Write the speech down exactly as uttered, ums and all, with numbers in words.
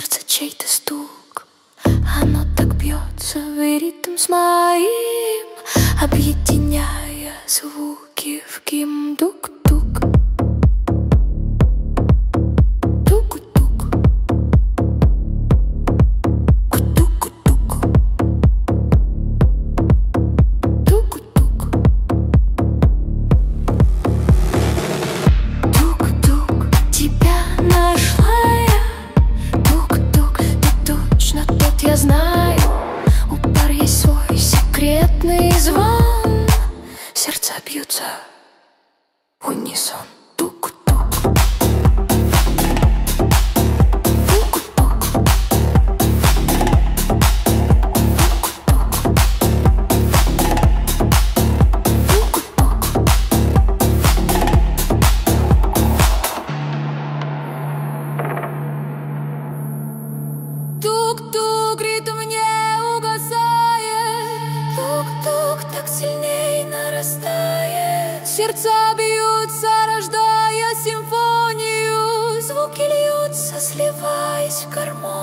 сердце чей-то стук. Оно так бьется в ритм с моим, объединяя звуки в ким-дук-дук. Я знаю, у пар есть свой секретный звон. Сердца бьются в унисон. Тук-тук. Тук-тук. Тук-тук, ритм не угасает. Тук-тук так сильней нарастает. Сердца бьются, рождая симфонию. Звуки льются, сливаясь в гармонию.